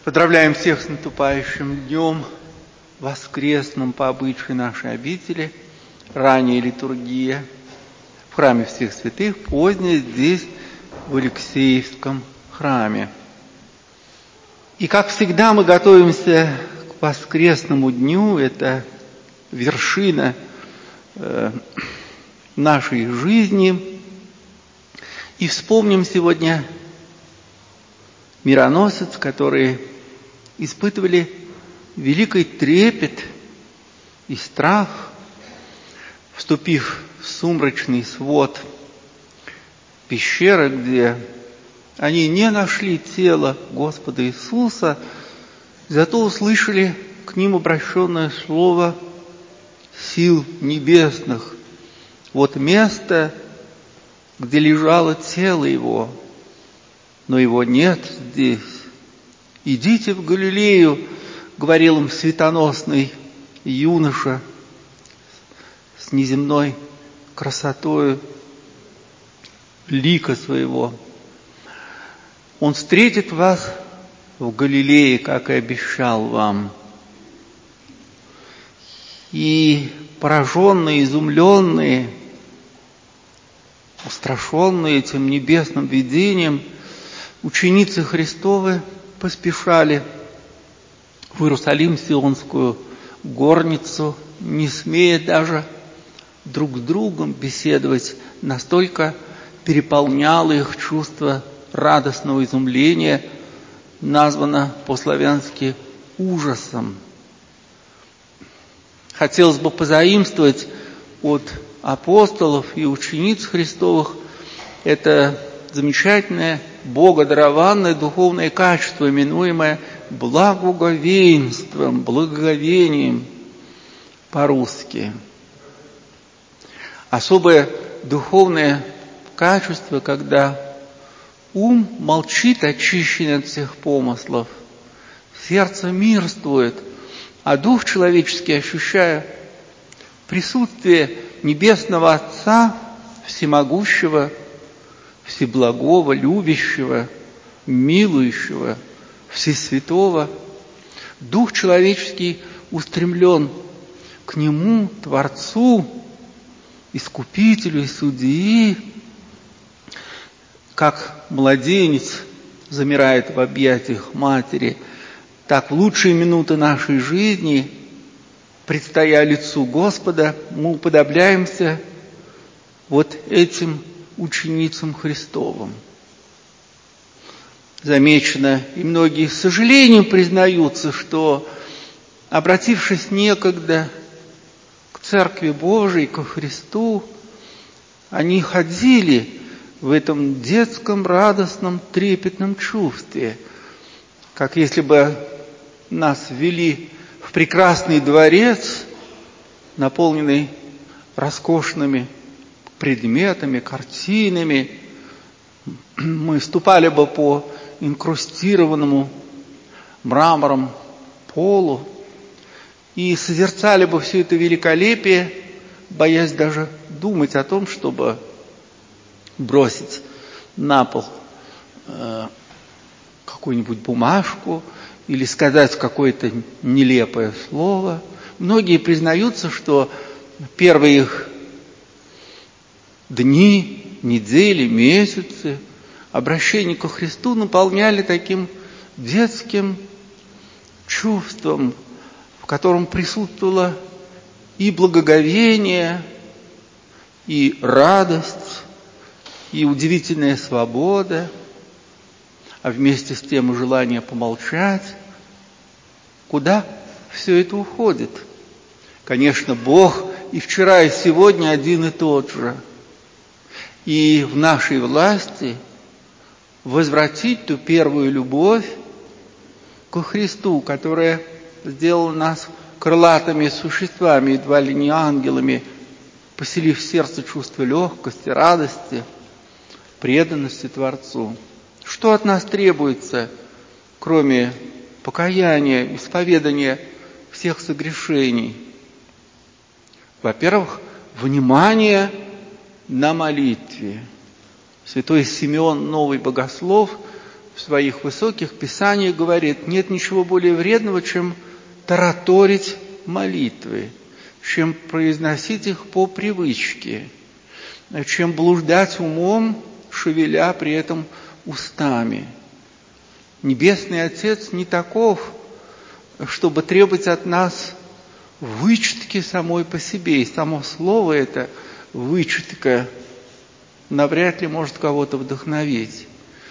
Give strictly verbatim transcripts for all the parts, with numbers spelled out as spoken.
Поздравляем всех с наступающим днем, воскресным по обычаю нашей обители, ранняя литургия в храме всех святых, поздняя здесь, в Алексеевском храме. И, как всегда, мы готовимся к воскресному дню, это вершина э, нашей жизни. И вспомним сегодня мироносец, которые испытывали великий трепет и страх, вступив в сумрачный свод пещеры, где они не нашли тело Господа Иисуса, зато услышали к ним обращенное слово сил небесных. Вот место, где лежало тело его, но его нет здесь. «Идите в Галилею», — говорил им светоносный юноша с неземной красотою лика своего. «Он встретит вас в Галилее, как и обещал вам». И пораженные, изумленные, устрашенные этим небесным видением, ученицы Христовы поспешали в Иерусалим, Сионскую горницу, не смея даже друг с другом беседовать, настолько переполняло их чувство радостного изумления, названо по-славянски ужасом. Хотелось бы позаимствовать от апостолов и учениц Христовых это замечательное богодарованное духовное качество, именуемое благоговейством, благоговением по-русски. Особое духовное качество, когда ум молчит, очищенный от всех помыслов, сердце мирствует, а дух человеческий, ощущая присутствие Небесного Отца, всемогущего, всеблагого, любящего, милующего, всесвятого, дух человеческий устремлен к Нему, Творцу, Искупителю и Судьи, как младенец замирает в объятиях матери, так в лучшие минуты нашей жизни, предстоя лицу Господа, мы уподобляемся вот этим ученицам Христовым. Замечено, и многие с сожалением признаются, что, обратившись некогда к Церкви Божией, ко Христу, они ходили в этом детском, радостном, трепетном чувстве, как если бы нас ввели в прекрасный дворец, наполненный роскошными предметами, картинами. Мы ступали бы по инкрустированному мрамором полу и созерцали бы все это великолепие, боясь даже думать о том, чтобы бросить на пол э, какую-нибудь бумажку или сказать какое-то нелепое слово. Многие признаются, что первые их дни, недели, месяцы обращения ко Христу наполняли таким детским чувством, в котором присутствовало и благоговение, и радость, и удивительная свобода, а вместе с тем и желание помолчать. Куда все это уходит? Конечно, Бог и вчера, и сегодня один и тот же. И в нашей власти возвратить ту первую любовь ко Христу, которая сделала нас крылатыми существами, едва ли не ангелами, поселив в сердце чувство легкости, радости, преданности Творцу. Что от нас требуется, кроме покаяния, исповедания всех согрешений? Во-первых, внимание на молитве. Святой Симеон, новый богослов, в своих высоких писаниях говорит: нет ничего более вредного, чем тараторить молитвы, чем произносить их по привычке, чем блуждать умом, шевеля при этом устами. Небесный Отец не таков, чтобы требовать от нас вычетки самой по себе. И само слово это «вычетка» навряд ли может кого-то вдохновить.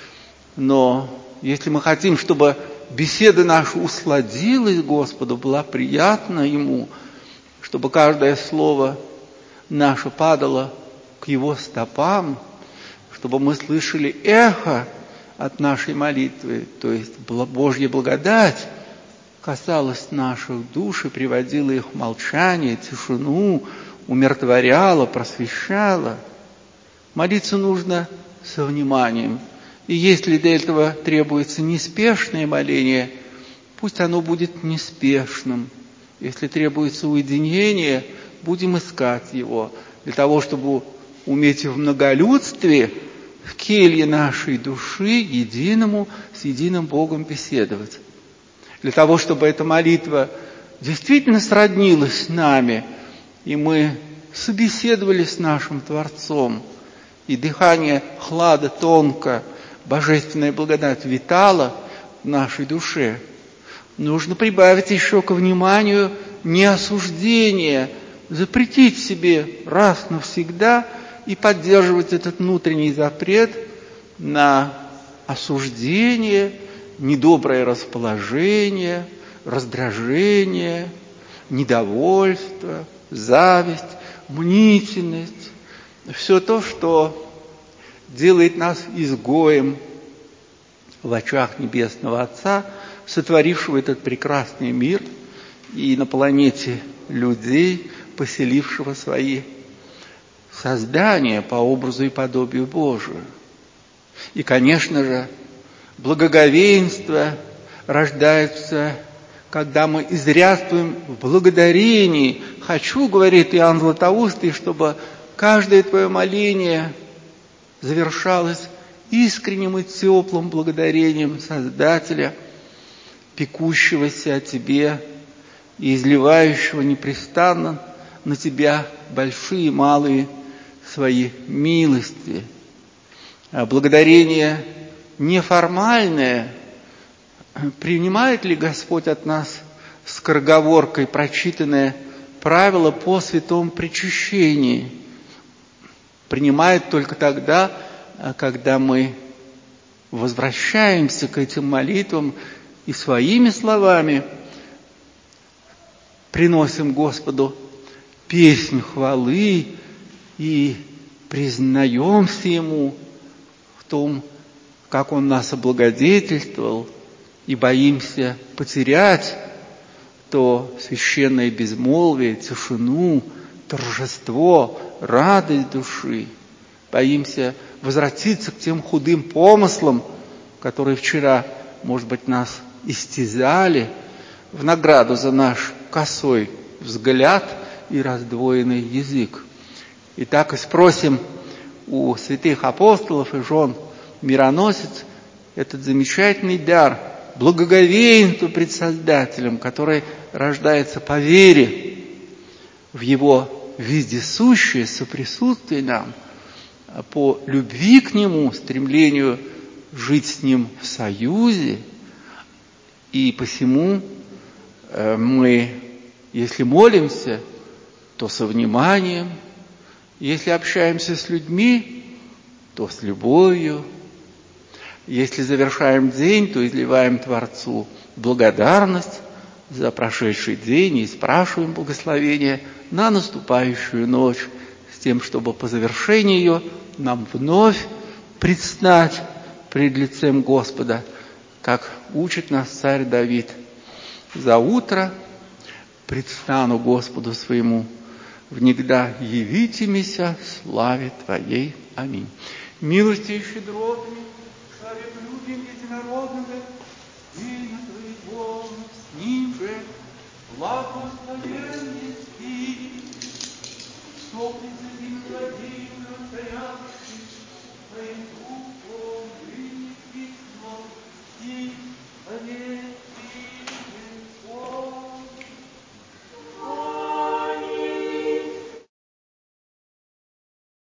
Но если мы хотим, чтобы беседа наша усладилась Господу, была приятна Ему, чтобы каждое слово наше падало к Его стопам, чтобы мы слышали эхо от нашей молитвы, то есть Божья благодать касалась наших душ и приводила их в молчание, тишину, умиротворяла, просвещала. Молиться нужно со вниманием. И если для этого требуется неспешное моление, пусть оно будет неспешным. Если требуется уединение, будем искать его, для того, чтобы уметь в многолюдстве, в келье нашей души, единому, с единым Богом беседовать. Для того, чтобы эта молитва действительно сроднилась с нами, и мы собеседовали с нашим Творцом, и дыхание хлада тонко, божественная благодать витала в нашей душе. Нужно прибавить еще ко вниманию не осуждение, запретить себе раз навсегда и поддерживать этот внутренний запрет на осуждение, недоброе расположение, раздражение, недовольство, зависть, мнительность. Все то, что делает нас изгоем в очах Небесного Отца, сотворившего этот прекрасный мир, и на планете людей, поселившего свои создания по образу и подобию Божию. И, конечно же, благоговейство рождается, когда мы изрядствуем в благодарении. «Хочу, — говорит Иоанн Златоустый, — чтобы каждое твое моление завершалось искренним и теплым благодарением Создателя, пекущегося о тебе и изливающего непрестанно на тебя большие и малые свои милости». А благодарение неформальное принимает ли Господь от нас скороговоркой прочитанное правило по святом причащении? Принимает только тогда, когда мы возвращаемся к этим молитвам и своими словами приносим Господу песнь хвалы и признаемся Ему в том, как Он нас облагодетельствовал, и боимся потерять то священное безмолвие, тишину, торжество, радость души. Боимся возвратиться к тем худым помыслам, которые вчера, может быть, нас истязали, в награду за наш косой взгляд и раздвоенный язык. Итак, и спросим у святых апостолов и жен мироносец этот замечательный дар благоговейства пред Создателем, который рождается по вере в Его вездесущее соприсутствие нам, по любви к Нему, стремлению жить с Ним в союзе. И посему мы, если молимся, то со вниманием, если общаемся с людьми, то с любовью, если завершаем день, то изливаем Творцу благодарность за прошедший день и спрашиваем благословения на наступающую ночь, с тем, чтобы по завершении ее нам вновь предстать пред лицем Господа, как учит нас царь Давид: «За утро предстану Господу своему, внегда явите мися славе Твоей». Аминь. Милости и щедротами, славе единородного